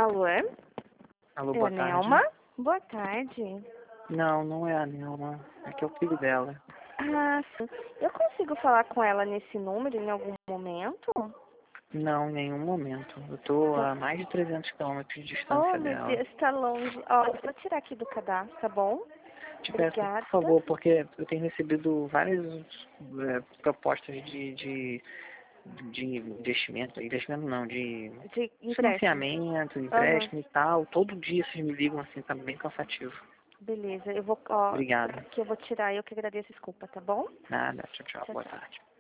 Alô? É Alô, a boa tarde. Nelma? Boa tarde. Não, não é a Nelma. Aqui é o filho dela. Ah, sim. Eu consigo falar com ela nesse número em algum momento? Não, em nenhum momento. Eu tô Tá. a mais de 300 quilômetros de Oh, distância meu dela. Deus, tá longe. Ó, eu vou tirar aqui do cadastro, tá bom? Te peço, Obrigada. por favor, porque eu tenho recebido várias propostas de investimento. Investimento não, de De empréstimo. financiamento, Aham. empréstimo e tal. Todo dia vocês me ligam assim, tá bem cansativo. Beleza, eu vou, ó, Obrigado. aqui eu vou tirar, eu que agradeço, desculpa, tá bom? Nada, tchau, tchau, Tchau, boa tchau. tarde.